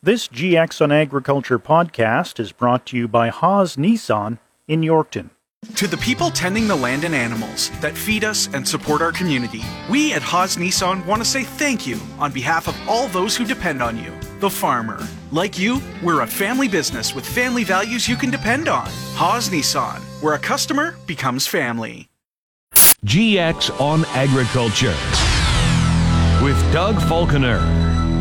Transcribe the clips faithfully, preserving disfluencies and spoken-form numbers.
This G X on Agriculture podcast is brought to you by Haas Nissan in Yorkton. To the people tending the land and animals that feed us and support our community, we at Haas Nissan want to say thank you on behalf of all those who depend on you, the farmer. Like you, we're a family business with family values you can depend on. Haas Nissan, where a customer becomes family. G X on Agriculture with Doug Falconer.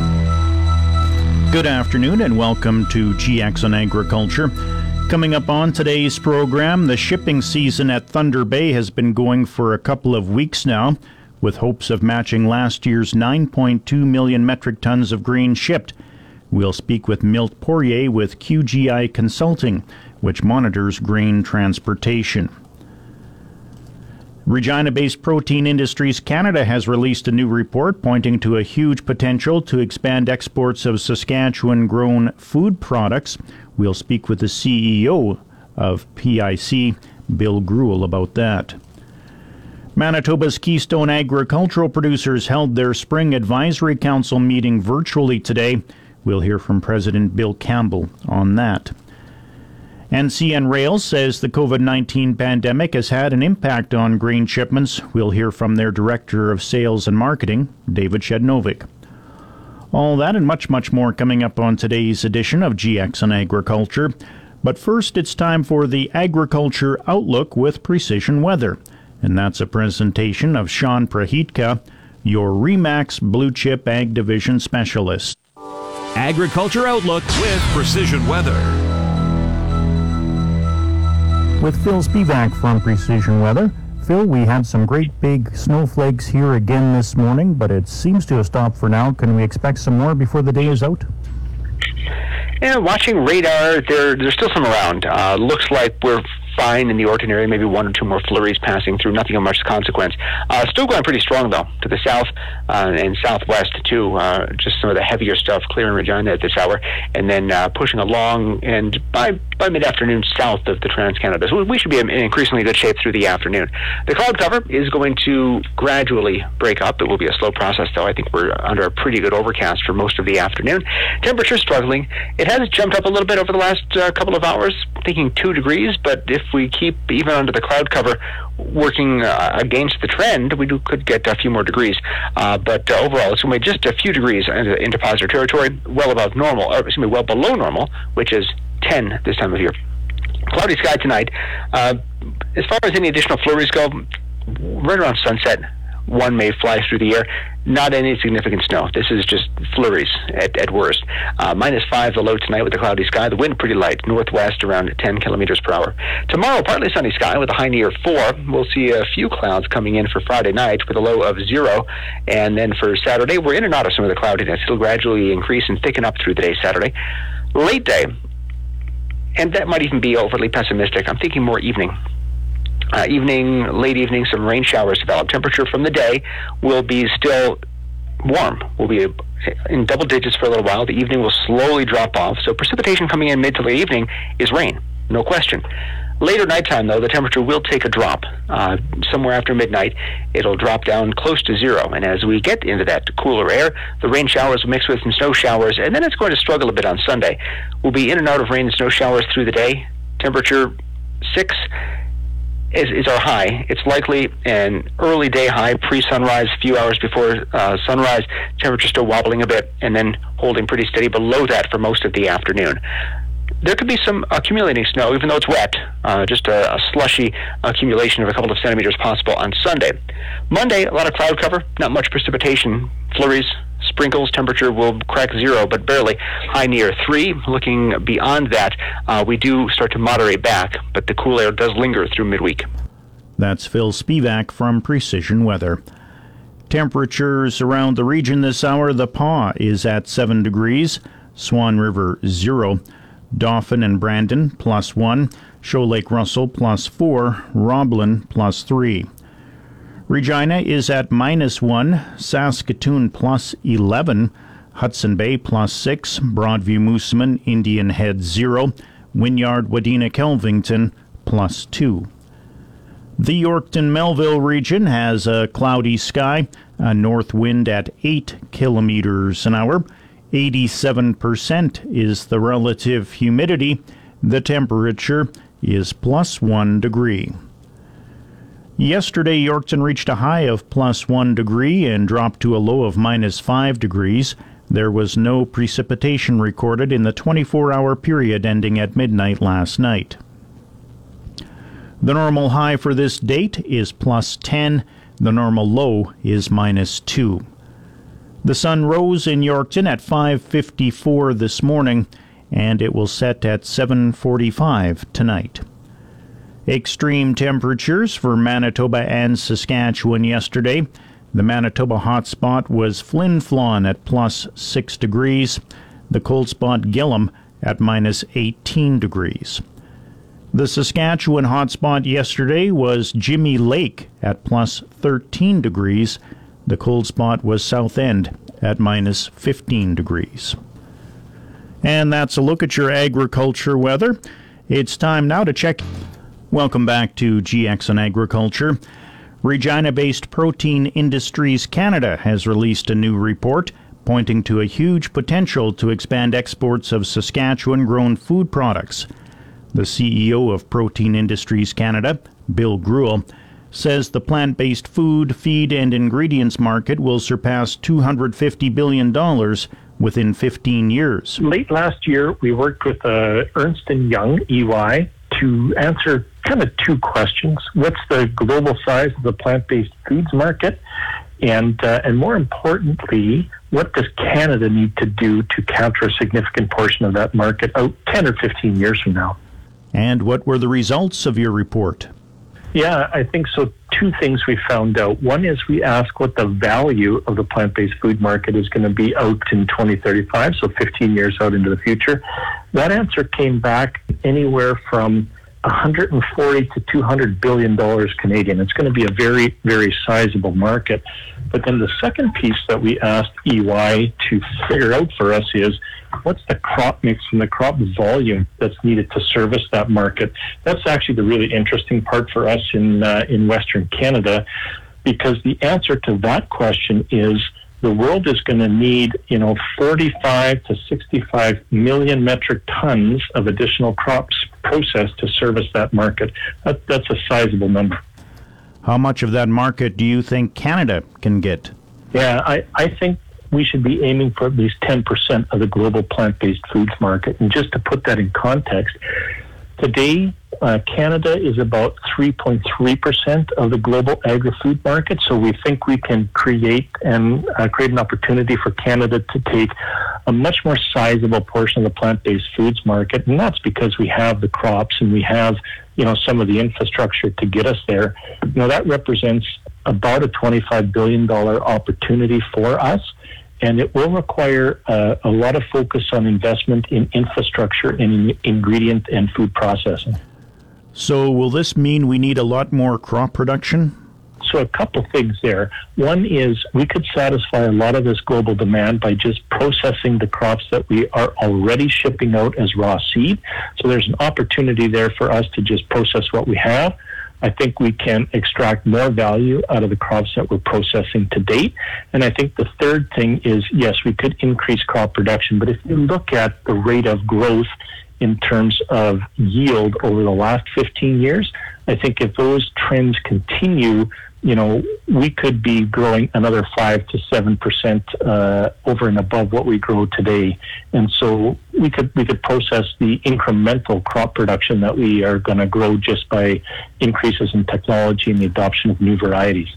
Good afternoon and welcome to G X on Agriculture. Coming up on today's program, the shipping season at Thunder Bay has been going for a couple of weeks now, with hopes of matching last year's nine point two million metric tons of grain shipped. We'll speak with Milt Poirier with Q G I Consulting, which monitors grain transportation. Regina-based Protein Industries Canada has released a new report pointing to a huge potential to expand exports of Saskatchewan-grown food products. We'll speak with the C E O of P I C, Bill Greuel, about that. Manitoba's Keystone agricultural producers held their Spring Advisory Council meeting virtually today. We'll hear from President Bill Campbell on that. N C N Rail says the COVID nineteen pandemic has had an impact on grain shipments. We'll hear from their Director of Sales and Marketing, David Shednovic. All that and much, much more coming up on today's edition of G X on Agriculture. But first, it's time for the Agriculture Outlook with Precision Weather. And that's a presentation of Sean Prahitka, your RE/MAX Blue Chip Ag Division Specialist. Agriculture Outlook with Precision Weather. With Phil Spivak from Precision Weather. Phil, we had some great big snowflakes here again this morning, but it seems to have stopped for now. Can we expect some more before the day is out? Yeah, watching radar, there, there's still some around. Uh, looks like we're fine in the ordinary, maybe one or two more flurries passing through, nothing of much consequence. Uh, still going pretty strong, though, to the south uh, and southwest, too. Uh, just some of the heavier stuff clearing Regina at this hour, and then uh, pushing along, and by, by mid-afternoon, south of the Trans-Canada. So we should be in increasingly good shape through the afternoon. The cloud cover is going to gradually break up. It will be a slow process, though. I think we're under a pretty good overcast for most of the afternoon. Temperature struggling. It has jumped up a little bit over the last uh, couple of hours, thinking two degrees, but if we keep even under the cloud cover working uh, against the trend, we do, could get a few more degrees. Uh, but uh, overall, it's going to be just a few degrees into, into positive territory, well above normal, or excuse me, well below normal, which is ten this time of year. Cloudy sky tonight. Uh, as far as any additional flurries go, right around sunset, one may fly through the air. Not any significant snow. This is just flurries at, at worst. Uh, minus five the low tonight with a cloudy sky. The wind pretty light, northwest around ten kilometers per hour. Tomorrow, partly sunny sky with a high near four. We'll see a few clouds coming in for Friday night with a low of zero. And then for Saturday, we're in and out of some of the cloudiness. It'll gradually increase and thicken up through the day Saturday. Late day, and that might even be overly pessimistic. I'm thinking more evening. Uh, evening, late evening, some rain showers develop. Temperature from the day will be still warm. Will be in double digits for a little while. The evening will slowly drop off. So precipitation coming in mid to late evening is rain, no question. Later nighttime, though, the temperature will take a drop. Uh, somewhere after midnight, it'll drop down close to zero. And as we get into that cooler air, the rain showers will mix with some snow showers, and then it's going to struggle a bit on Sunday. We'll be in and out of rain and snow showers through the day. Temperature six. Is, is our high. It's likely an early day high, pre-sunrise, a few hours before uh, sunrise. Temperature still wobbling a bit, and then holding pretty steady below that for most of the afternoon. There could be some accumulating snow, even though it's wet, uh, just a, a slushy accumulation of a couple of centimeters possible on Sunday. Monday, a lot of cloud cover, not much precipitation, flurries, sprinkles. Temperature will crack zero, but barely. High near three. Looking beyond that, uh, we do start to moderate back, but the cool air does linger through midweek. That's Phil Spivak from Precision Weather. Temperatures around the region this hour. The Pas is at seven degrees. Swan River, zero. Dauphin and Brandon, plus one. Shoal Lake Russell, plus four. Roblin, plus three. Regina is at minus one, Saskatoon plus eleven, Hudson Bay plus six, Broadview Moosomin, Indian Head zero, Wynyard Wadena Kelvington plus two. The Yorkton-Melville region has a cloudy sky, a north wind at eight kilometers an hour. eighty-seven percent is the relative humidity. The temperature is plus one degree. Yesterday, Yorkton reached a high of plus one degree and dropped to a low of minus five degrees. There was no precipitation recorded in the twenty-four hour period ending at midnight last night. The normal high for this date is plus ten. The normal low is minus two. The sun rose in Yorkton at five fifty-four this morning, and it will set at seven forty-five tonight. Extreme temperatures for Manitoba and Saskatchewan yesterday. The Manitoba hotspot was Flin Flon at plus six degrees. The cold spot Gillam at minus eighteen degrees. The Saskatchewan hotspot yesterday was Jimmy Lake at plus thirteen degrees. The cold spot was South End at minus fifteen degrees. And that's a look at your agriculture weather. It's time now to check. Welcome back to G X on Agriculture. Regina-based Protein Industries Canada has released a new report pointing to a huge potential to expand exports of Saskatchewan-grown food products. The C E O of Protein Industries Canada, Bill Greuel, says the plant-based food, feed, and ingredients market will surpass two hundred fifty billion dollars within fifteen years. Late last year, we worked with uh, Ernst and Young, E Y, to answer kind of two questions. What's the global size of the plant-based foods market? And, uh, and more importantly, what does Canada need to do to capture a significant portion of that market out ten or fifteen years from now? And what were the results of your report? Yeah, I think so. Two things we found out. One is we asked what the value of the plant-based food market is going to be out in twenty thirty-five, so fifteen years out into the future. That answer came back anywhere from one hundred forty to two hundred billion dollars Canadian. It's going to be a very, very sizable market. But then the second piece that we asked E Y to figure out for us is, what's the crop mix and the crop volume that's needed to service that market? That's actually the really interesting part for us in uh, in Western Canada, because the answer to that question is the world is going to need, you know, forty-five to sixty-five million metric tons of additional crops processed to service that market. That, that's a sizable number. How much of that market do you think Canada can get? Yeah, I, I think we should be aiming for at least ten percent of the global plant-based foods market. And just to put that in context, today, uh, Canada is about three point three percent of the global agri-food market. So we think we can create and uh, create an opportunity for Canada to take a much more sizable portion of the plant-based foods market. And that's because we have the crops and we have, you know, some of the infrastructure to get us there. You know, that represents about a twenty-five billion dollars opportunity for us. And it will require uh, a lot of focus on investment in infrastructure and in ingredient and food processing. So will this mean we need a lot more crop production? So a couple things there. One is we could satisfy a lot of this global demand by just processing the crops that we are already shipping out as raw seed. So there's an opportunity there for us to just process what we have. I think we can extract more value out of the crops that we're processing to date. And I think the third thing is, yes, we could increase crop production. But if you look at the rate of growth in terms of yield over the last fifteen years, I think if those trends continue, you know, we could be growing another five to seven percent uh, over and above what we grow today. And so we could we could process the incremental crop production that we are going to grow just by increases in technology and the adoption of new varieties.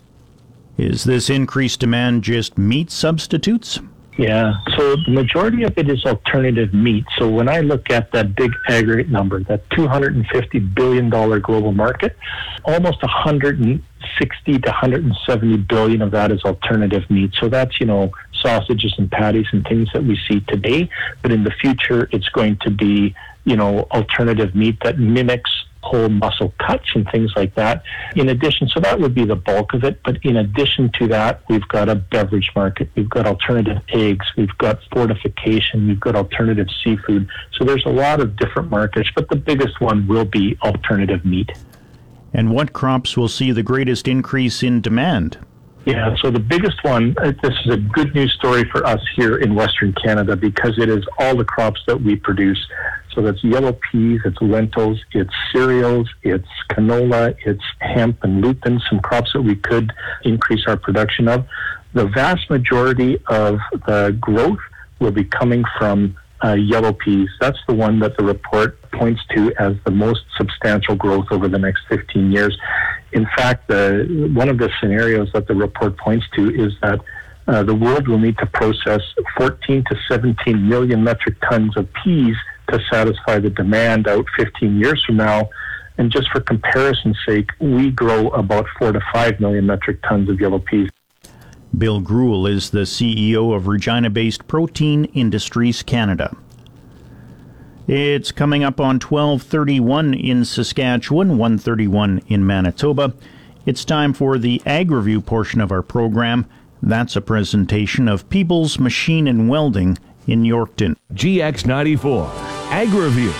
Is this increased demand just meat substitutes? Yeah, so the majority of it is alternative meat. So when I look at that big aggregate number, that two hundred fifty billion dollars global market, almost one hundred sixty to one hundred seventy billion of that is alternative meat. So that's, you know, sausages and patties and things that we see today. But in the future, it's going to be, you know, alternative meat that mimics whole muscle cuts and things like that. In addition, so that would be the bulk of it. But in addition to that, we've got a beverage market. We've got alternative eggs. We've got fortification. We've got alternative seafood. So there's a lot of different markets, but the biggest one will be alternative meat. And what crops will see the greatest increase in demand? Yeah, so the biggest one, uh, this is a good news story for us here in Western Canada because it is all the crops that we produce. So that's yellow peas, it's lentils, it's cereals, it's canola, it's hemp and lupin, some crops that we could increase our production of. The vast majority of the growth will be coming from uh, yellow peas. That's the one that the report points to as the most substantial growth over the next fifteen years. In fact, the, one of the scenarios that the report points to is that uh, the world will need to process fourteen to seventeen million metric tons of peas to satisfy the demand out fifteen years from now. And just for comparison's sake, we grow about four to five million metric tons of yellow peas. Bill Greuel is the C E O of Regina-based Protein Industries Canada. It's coming up on twelve thirty-one in Saskatchewan, one thirty-one in Manitoba. It's time for the Ag Review portion of our program. That's a presentation of Peebles Machine and Welding in Yorkton. G X ninety-four, Ag Review.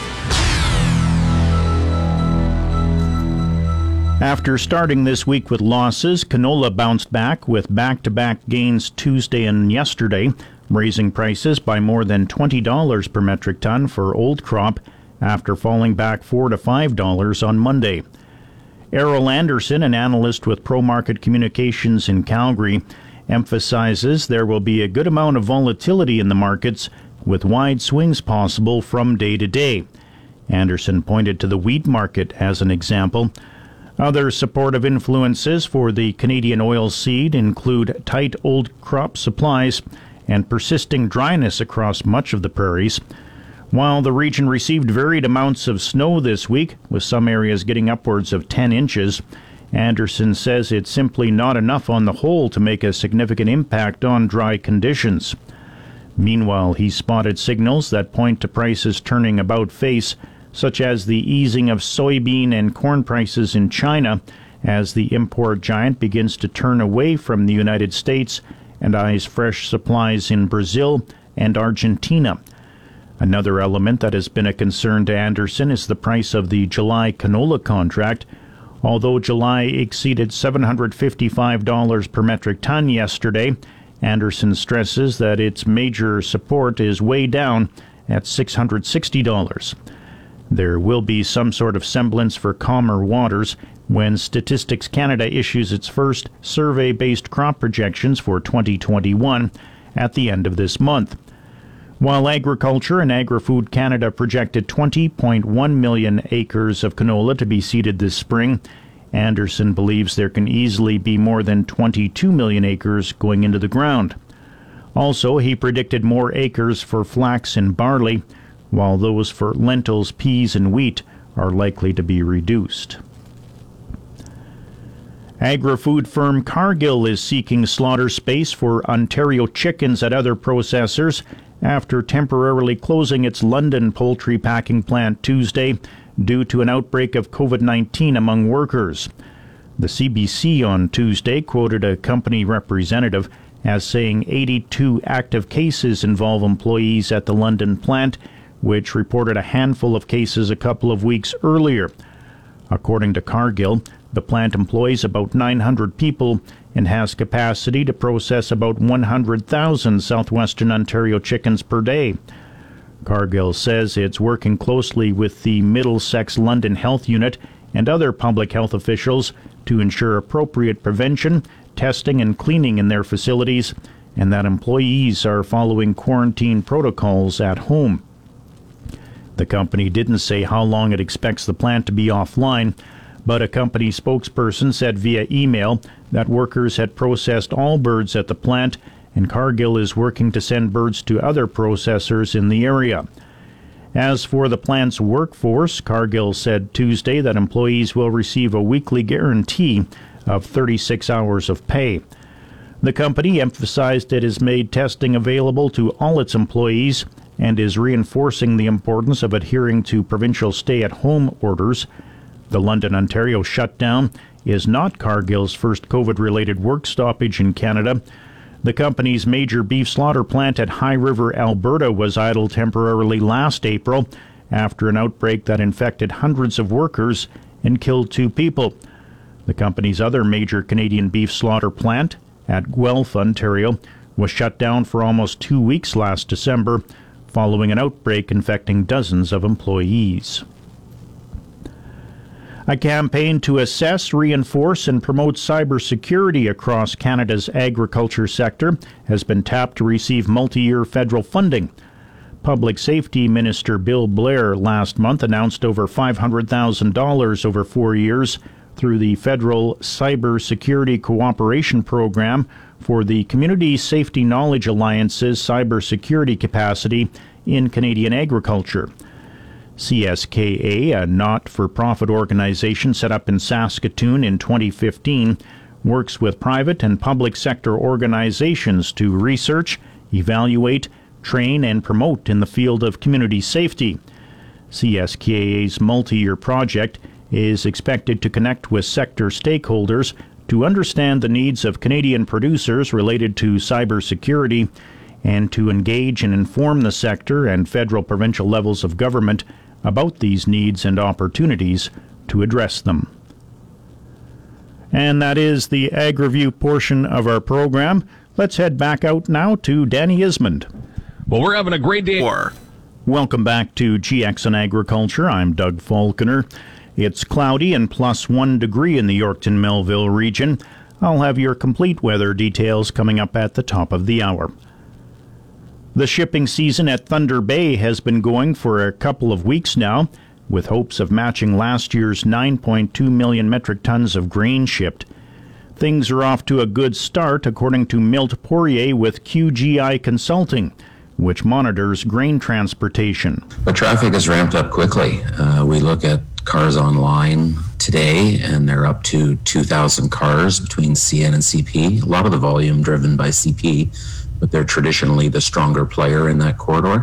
After starting this week with losses, canola bounced back with back-to-back gains Tuesday and yesterday, raising prices by more than twenty dollars per metric ton for old crop after falling back four to five dollars on Monday. Errol Anderson, an analyst with ProMarket Communications in Calgary, emphasizes there will be a good amount of volatility in the markets with wide swings possible from day to day. Anderson pointed to the wheat market as an example. Other supportive influences for the Canadian oilseed include tight old crop supplies and persisting dryness across much of the prairies. While the region received varied amounts of snow this week, with some areas getting upwards of ten inches, Anderson says it's simply not enough on the whole to make a significant impact on dry conditions. Meanwhile, he spotted signals that point to prices turning about face, such as the easing of soybean and corn prices in China as the import giant begins to turn away from the United States and eyes fresh supplies in Brazil and Argentina. Another element that has been a concern to Anderson is the price of the July canola contract. Although July exceeded seven hundred fifty-five dollars per metric ton yesterday, Anderson stresses that its major support is way down at six hundred sixty dollars. There will be some sort of semblance for calmer waters when Statistics Canada issues its first survey-based crop projections for twenty twenty-one at the end of this month. While Agriculture and Agri-Food Canada projected twenty point one million acres of canola to be seeded this spring, Anderson believes there can easily be more than twenty-two million acres going into the ground. Also, he predicted more acres for flax and barley, while those for lentils, peas, and wheat are likely to be reduced. Agri-food firm Cargill is seeking slaughter space for Ontario chickens at other processors after temporarily closing its London poultry packing plant Tuesday due to an outbreak of COVID nineteen among workers. The C B C on Tuesday quoted a company representative as saying eighty-two active cases involve employees at the London plant, which reported a handful of cases a couple of weeks earlier. According to Cargill, the plant employs about nine hundred people and has capacity to process about one hundred thousand southwestern Ontario chickens per day. Cargill says it's working closely with the Middlesex London Health Unit and other public health officials to ensure appropriate prevention, testing, and cleaning in their facilities, and that employees are following quarantine protocols at home. The company didn't say how long it expects the plant to be offline, but a company spokesperson said via email that workers had processed all birds at the plant, and Cargill is working to send birds to other processors in the area. As for the plant's workforce, Cargill said Tuesday that employees will receive a weekly guarantee of thirty-six hours of pay. The company emphasized it has made testing available to all its employees and is reinforcing the importance of adhering to provincial stay-at-home orders. The London, Ontario shutdown is not Cargill's first COVID-related work stoppage in Canada. The company's major beef slaughter plant at High River, Alberta was idle temporarily last April after an outbreak that infected hundreds of workers and killed two people. The company's other major Canadian beef slaughter plant at Guelph, Ontario, was shut down for almost two weeks last December following an outbreak infecting dozens of employees. A campaign to assess, reinforce, and promote cybersecurity across Canada's agriculture sector has been tapped to receive multi-year federal funding. Public Safety Minister Bill Blair last month announced over five hundred thousand dollars over four years through the Federal Cybersecurity Cooperation Program for the Community Safety Knowledge Alliance's cybersecurity capacity in Canadian agriculture. C S K A, a not-for-profit organization set up in Saskatoon in twenty fifteen, works with private and public sector organizations to research, evaluate, train, and promote in the field of community safety. C S K A's multi-year project is expected to connect with sector stakeholders to understand the needs of Canadian producers related to cybersecurity and to engage and inform the sector and federal provincial levels of government about these needs and opportunities to address them. And that is the AgriView portion of our program. Let's head back out now to Danny Ismond. Well, we're having a great day. Or Welcome back to G X on Agriculture. I'm Doug Falconer. It's cloudy and plus one degree in the Yorkton-Melville region. I'll have your complete weather details coming up at the top of the hour. The shipping season at Thunder Bay has been going for a couple of weeks now, with hopes of matching last year's nine point two million metric tons of grain shipped. Things are off to a good start, according to Milt Poirier with Q G I Consulting, which monitors grain transportation. The traffic has ramped up quickly. Uh, we look at cars online today, and they're up to two thousand cars between C N and C P. A lot of the volume driven by C P, but they're traditionally the stronger player in that corridor.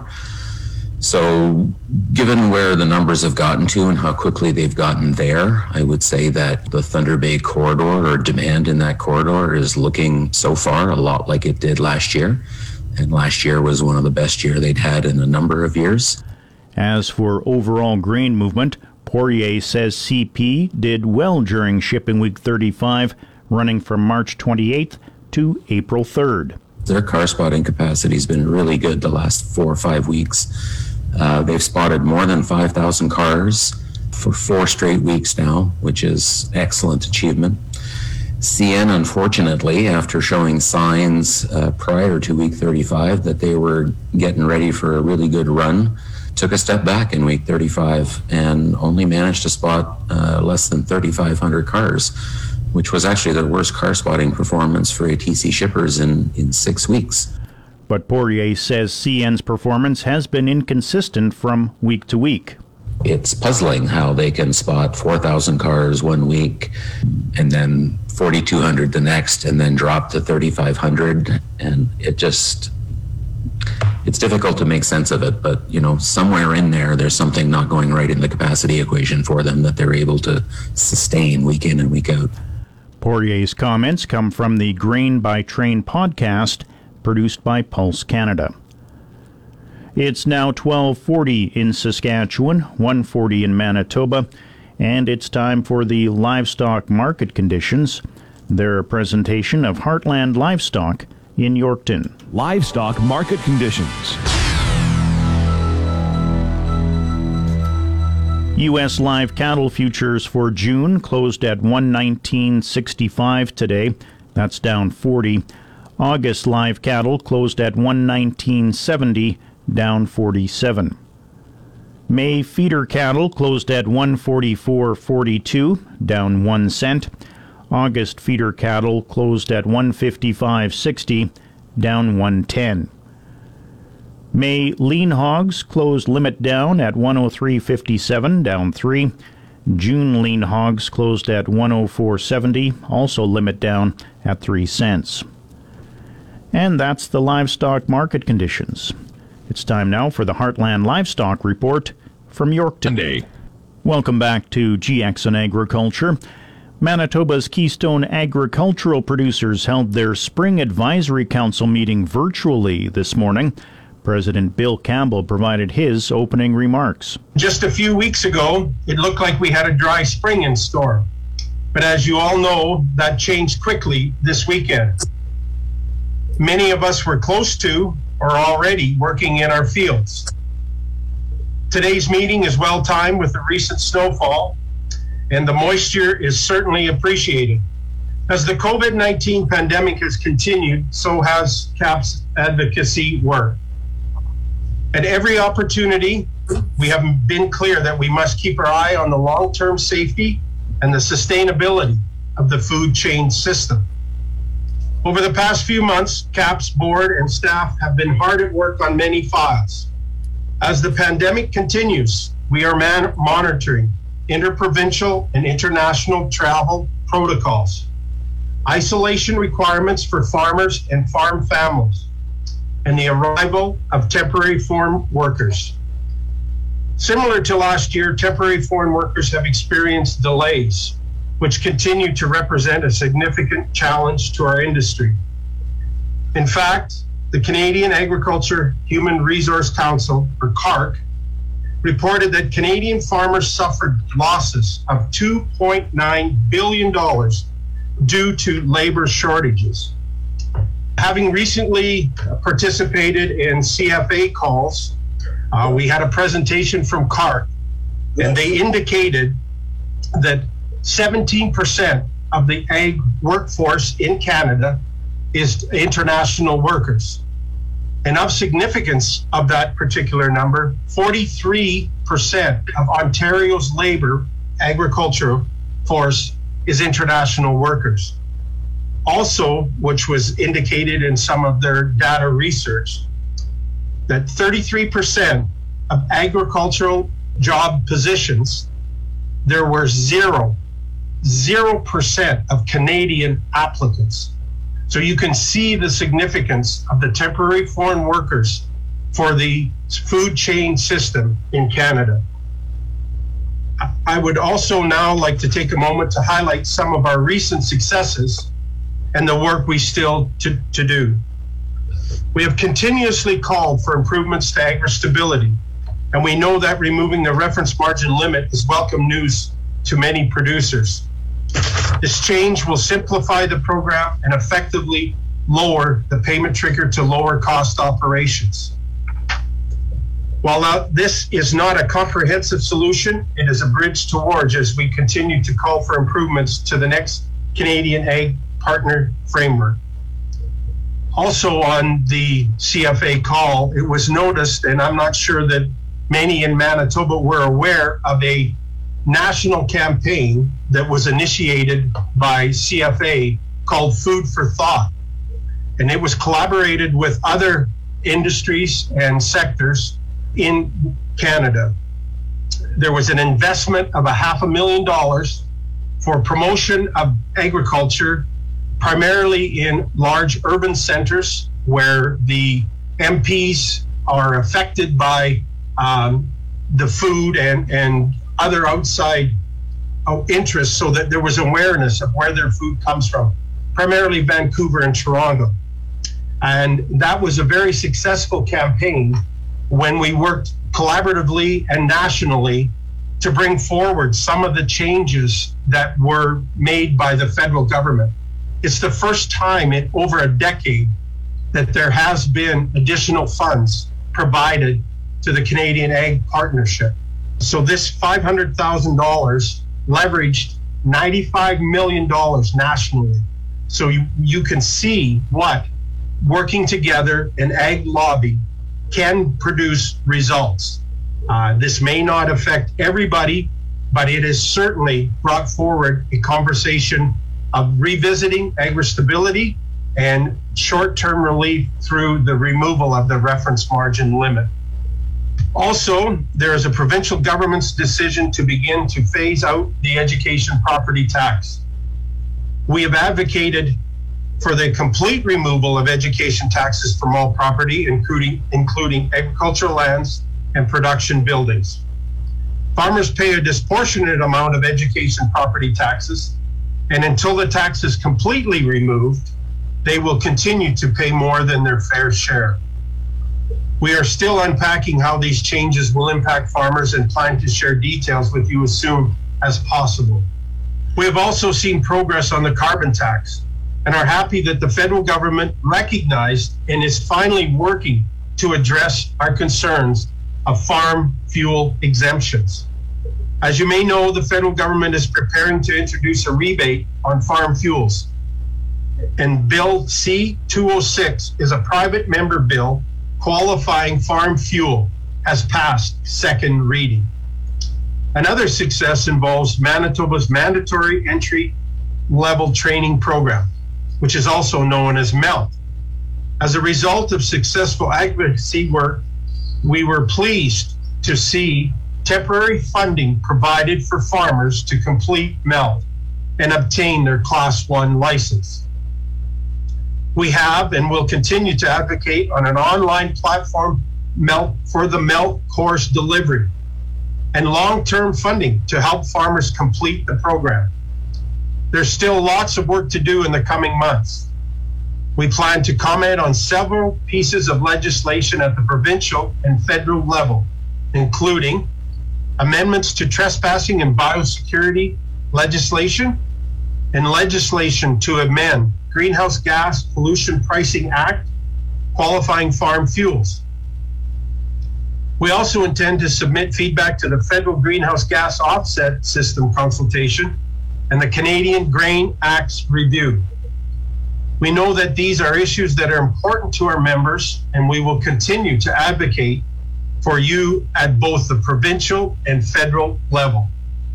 So given where the numbers have gotten to and how quickly they've gotten there, I would say that the Thunder Bay corridor, or demand in that corridor, is looking so far a lot like it did last year. And last year was one of the best years they'd had in a number of years. As for overall grain movement, Poirier says C P did well during shipping week thirty-five, running from March twenty-eighth to April third. Their car spotting capacity has been really good the last four or five weeks. Uh, they've spotted more than five thousand cars for four straight weeks now, which is excellent achievement. C N, unfortunately, after showing signs uh, prior to week thirty-five that they were getting ready for a really good run, took a step back in week thirty-five and only managed to spot uh, less than thirty-five hundred cars, which was actually their worst car spotting performance for A T C shippers in, in six weeks. But Poirier says C N's performance has been inconsistent from week to week. It's puzzling how they can spot four thousand cars one week and then forty-two hundred the next, and then drop to thirty-five hundred. And it just, it's difficult to make sense of it. But, you know, somewhere in there, there's something not going right in the capacity equation for them that they're able to sustain week in and week out. Poirier's comments come from the Grain by Train podcast produced by Pulse Canada. It's now twelve forty in Saskatchewan, one forty in Manitoba, and it's time for the livestock market conditions. They're a presentation of Heartland Livestock in Yorkton. Livestock market conditions. U S live cattle futures for June closed at one nineteen sixty-five today. That's down forty. August live cattle closed at one nineteen seventy, down forty-seven. May feeder cattle closed at one forty-four forty-two, down one cent. August feeder cattle closed at one fifty-five sixty, down one ten. May lean hogs closed limit down at one oh three fifty-seven, down three. June lean hogs closed at one oh four seventy, also limit down at three cents. And that's the livestock market conditions. It's time now for the Heartland Livestock Report from Yorkton. Day. Welcome back to G X on Agriculture. Manitoba's Keystone agricultural producers held their Spring Advisory Council meeting virtually this morning. President Bill Campbell provided his opening remarks. Just a few weeks ago, it looked like we had a dry spring in store. But as you all know, that changed quickly this weekend. Many of us were close to or already working in our fields. Today's meeting is well timed with the recent snowfall, and the moisture is certainly appreciated. As the COVID nineteen pandemic has continued, so has C A P's advocacy work. At every opportunity, we have been clear that we must keep our eye on the long-term safety and the sustainability of the food chain system. Over the past few months, C A P's board and staff have been hard at work on many files. As the pandemic continues, we are man- monitoring interprovincial and international travel protocols, isolation requirements for farmers and farm families, and the arrival of temporary foreign workers. Similar to last year, temporary foreign workers have experienced delays, which continue to represent a significant challenge to our industry. In fact, the Canadian Agriculture Human Resource Council, or C A R C, reported that Canadian farmers suffered losses of two point nine billion dollars due to labor shortages. Having recently participated in C F A calls, uh, we had a presentation from C A R C, and they indicated that seventeen percent of the ag workforce in Canada is international workers. And of significance of that particular number, forty-three percent of Ontario's labor agriculture force is international workers. Also, which was indicated in some of their data research, that thirty-three percent of agricultural job positions, there were zero, zero percent of Canadian applicants. So you can see the significance of the temporary foreign workers for the food chain system in Canada. I would also now like to take a moment to highlight some of our recent successes and the work we still to, to do. We have continuously called for improvements to agri-stability, and we know that removing the reference margin limit is welcome news to many producers. This change will simplify the program and effectively lower the payment trigger to lower cost operations. While uh, this is not a comprehensive solution, it is a bridge towards as we continue to call for improvements to the next Canadian Ag Partner Framework. Also on the C F A call, it was noticed, and I'm not sure that many in Manitoba were aware of a national campaign that was initiated by C F A called Food for Thought. And it was collaborated with other industries and sectors in Canada. There was an investment of a half a million dollars for promotion of agriculture, primarily in large urban centers where the M Ps are affected by um, the food and, and other outside interests, so that there was awareness of where their food comes from, primarily Vancouver and Toronto. And that was a very successful campaign when we worked collaboratively and nationally to bring forward some of the changes that were made by the federal government. It's the first time in over a decade that there has been additional funds provided to the Canadian Ag Partnership. So this five hundred thousand dollars leveraged ninety-five million dollars nationally. So you, you can see what working together an ag lobby can produce results. Uh, this may not affect everybody, but it has certainly brought forward a conversation of revisiting agri-stability and short-term relief through the removal of the reference margin limit. Also, there is a provincial government's decision to begin to phase out the education property tax. We have advocated for the complete removal of education taxes from all property, including, including agricultural lands and production buildings. Farmers pay a disproportionate amount of education property taxes, and until the tax is completely removed, they will continue to pay more than their fair share. We are still unpacking how these changes will impact farmers and plan to share details with you as soon as possible. We have also seen progress on the carbon tax. and are happy that the federal government recognized and is finally working to address our concerns of farm fuel exemptions. As you may know, the federal government is preparing to introduce a rebate on farm fuels. And Bill C two oh six is a private member bill qualifying farm fuel, has passed second reading. Another success involves Manitoba's mandatory entry level training program, which is also known as MELT. As a result of successful advocacy work, we were pleased to see temporary funding provided for farmers to complete MELT and obtain their Class one license. We have and will continue to advocate on an online platform MELT for the MELT course delivery and long-term funding to help farmers complete the program. There's still lots of work to do in the coming months. We plan to comment on several pieces of legislation at the provincial and federal level, including amendments to trespassing and biosecurity legislation and legislation to amend Greenhouse Gas Pollution Pricing Act, qualifying farm fuels. We also intend to submit feedback to the Federal Greenhouse Gas Offset System consultation and the Canadian Grain Act's review. We know that these are issues that are important to our members, and we will continue to advocate for you at both the provincial and federal level.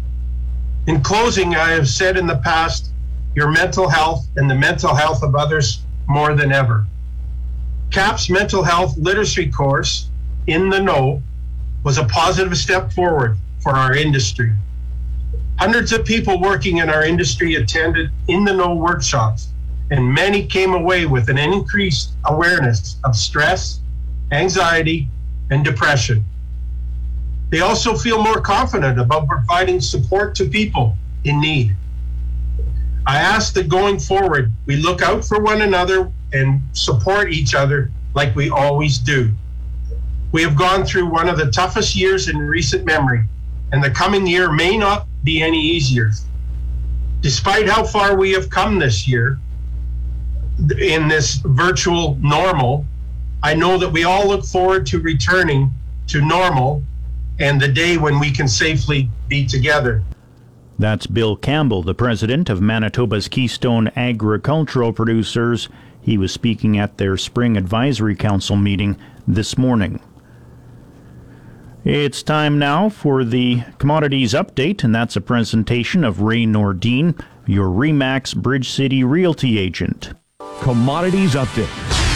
In closing, I have said in the past, your mental health and the mental health of others more than ever. C A P's mental health literacy course, In the Know, was a positive step forward for our industry. Hundreds of people working in our industry attended In the Know workshops, and many came away with an increased awareness of stress, anxiety, and depression. They also feel more confident about providing support to people in need. I ask that going forward, we look out for one another and support each other like we always do. We have gone through one of the toughest years in recent memory, and the coming year may not be any easier. Despite how far we have come this year in this virtual normal, I know that we all look forward to returning to normal and the day when we can safely be together. That's Bill Campbell, the president of Manitoba's Keystone Agricultural Producers. He was speaking at their Spring Advisory Council meeting this morning. It's time now for the Commodities Update, and that's a presentation of Ray Nordine, your RE/MAX Bridge City Realty agent. Commodities Update.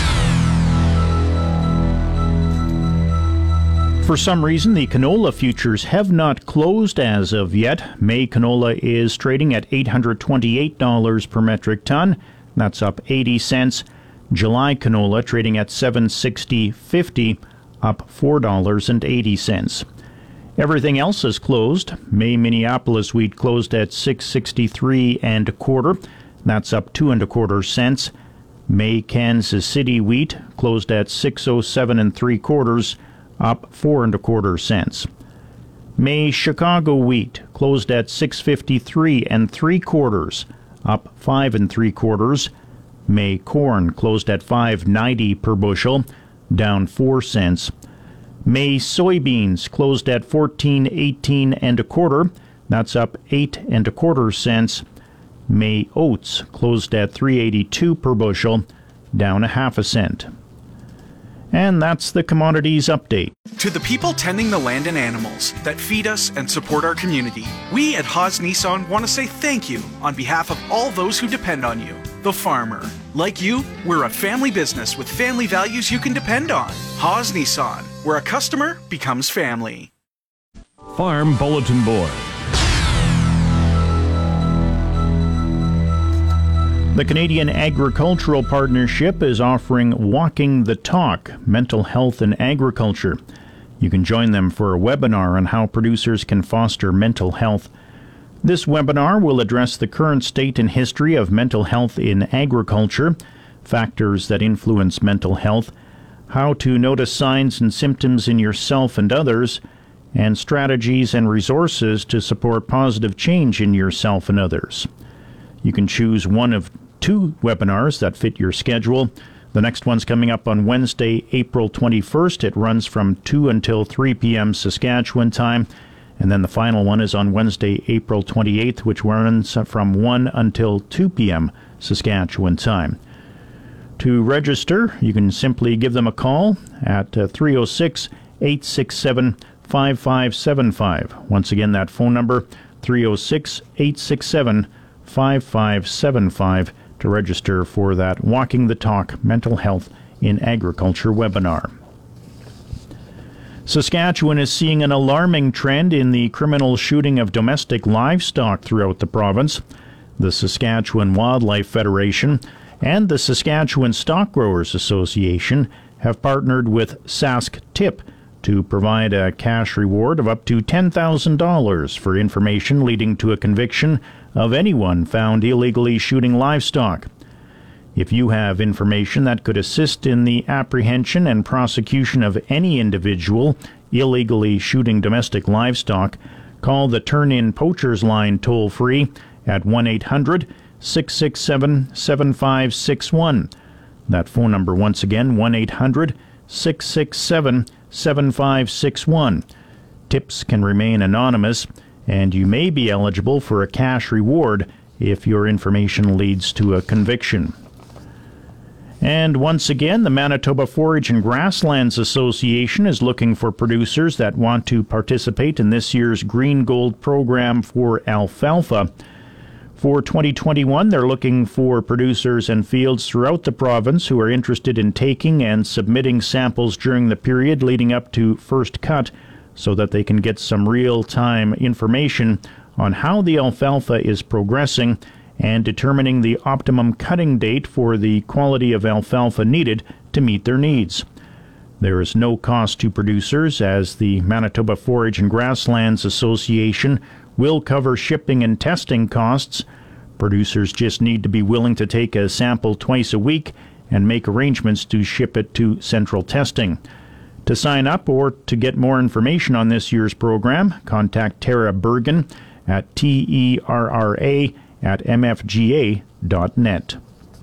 For some reason, the canola futures have not closed as of yet. May canola is trading at eight hundred twenty-eight dollars per metric ton. That's up eighty cents. July canola trading at seven sixty fifty, up four dollars and eighty cents. Everything else is closed. May Minneapolis wheat closed at six sixty-three and a quarter. That's up two and a quarter cents. May Kansas City wheat closed at six oh seven and three quarters, up four and a quarter cents. May Chicago wheat closed at six fifty-three and three quarters, up five and three quarters. May corn closed at five ninety per bushel, down four cents. May soybeans closed at fourteen eighteen and a quarter. That's up eight and a quarter cents. May oats closed at three eighty-two per bushel, down a half a cent. And that's the Commodities Update. To the people tending the land and animals that feed us and support our community, we at Haas Nissan want to say thank you on behalf of all those who depend on you, the farmer. Like you, we're a family business with family values you can depend on. Haas Nissan, where a customer becomes family. Farm Bulletin Board. The Canadian Agricultural Partnership is offering Walking the Talk, Mental Health in Agriculture. You can join them for a webinar on how producers can foster mental health. This webinar will address the current state and history of mental health in agriculture, factors that influence mental health, how to notice signs and symptoms in yourself and others, and strategies and resources to support positive change in yourself and others. You can choose one of two webinars that fit your schedule. The next one's coming up on Wednesday, April twenty-first. It runs from two until three p.m. Saskatchewan time. And then the final one is on Wednesday, April twenty-eighth, which runs from one until two p.m. Saskatchewan time. To register, you can simply give them a call at uh, three oh six, eight six seven, five five seven five. Once again, that phone number, three oh six, eight six seven, five five seven five, to register for that Walking the Talk Mental Health in Agriculture webinar. Saskatchewan is seeing an alarming trend in the criminal shooting of domestic livestock throughout the province. The Saskatchewan Wildlife Federation and the Saskatchewan Stock Growers Association have partnered with SaskTip to provide a cash reward of up to ten thousand dollars for information leading to a conviction of anyone found illegally shooting livestock. If you have information that could assist in the apprehension and prosecution of any individual illegally shooting domestic livestock, call the Turn-In Poachers line toll-free at one eight hundred, six six seven, seven five six one. That phone number once again, one eight hundred, six six seven, seven five six one. Tips can remain anonymous, and you may be eligible for a cash reward if your information leads to a conviction. And once again, the Manitoba Forage and Grasslands Association is looking for producers that want to participate in this year's Green Gold program for alfalfa. For twenty twenty-one, they're looking for producers and fields throughout the province who are interested in taking and submitting samples during the period leading up to first cut, so that they can get some real-time information on how the alfalfa is progressing and determining the optimum cutting date for the quality of alfalfa needed to meet their needs. There is no cost to producers, as the Manitoba Forage and Grasslands Association will cover shipping and testing costs. Producers just need to be willing to take a sample twice a week and make arrangements to ship it to central testing. To sign up or to get more information on this year's program, contact Tara Bergen at T E R R A at M F G A dot net.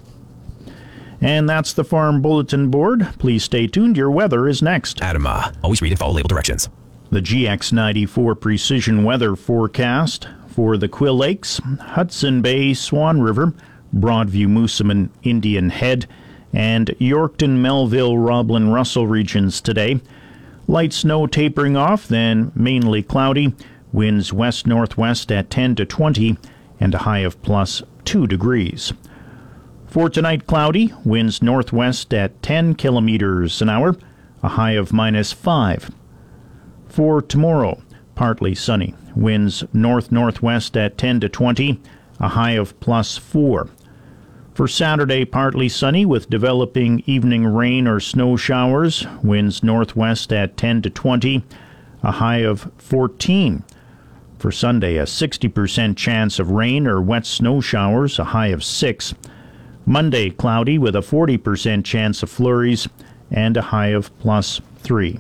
And that's the Farm Bulletin Board. Please stay tuned. Your weather is next. Adama. Always read and follow label directions. The G X ninety-four Precision Weather Forecast for the Quill Lakes, Hudson Bay, Swan River, Broadview, Moosomin, Indian Head, and Yorkton, Melville, Roblin, Russell regions today. Light snow tapering off, then mainly cloudy. Winds west-northwest at ten to twenty, and a high of plus two degrees. For tonight, cloudy. Winds northwest at ten kilometers an hour, a high of minus five. For tomorrow, partly sunny. Winds north-northwest at ten to twenty, a high of plus four. For Saturday, partly sunny with developing evening rain or snow showers. Winds northwest at ten to twenty, a high of fourteen. For Sunday, a sixty percent chance of rain or wet snow showers, a high of six. Monday, cloudy with a forty percent chance of flurries and a high of plus three.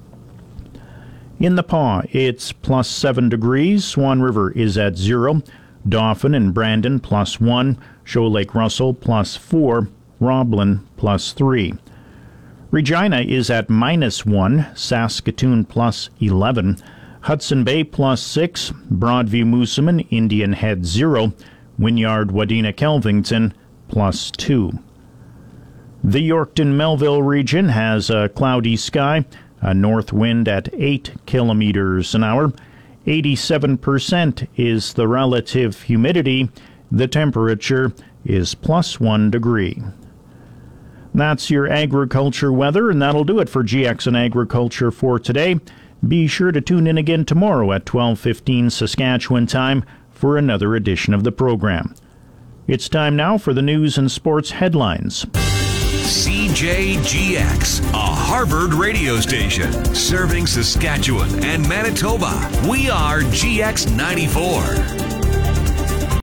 In the Paw, it's plus seven degrees. Swan River is at zero. Dauphin and Brandon plus one. Shoal Lake Russell plus four. Roblin plus three. Regina is at minus one. Saskatoon plus eleven. Hudson Bay plus six. Broadview Moosomin, Indian Head zero. Wynyard Wadena Kelvington plus two. The Yorkton Melville region has a cloudy sky. A north wind at eight kilometers an hour. eighty-seven percent is the relative humidity. The temperature is plus one degree. That's your agriculture weather, and that'll do it for G X and Agriculture for today. Be sure to tune in again tomorrow at twelve fifteen Saskatchewan time for another edition of the program. It's time now for the news and sports headlines. C J G X, a Harvard radio station, serving Saskatchewan and Manitoba. We are G X ninety-four.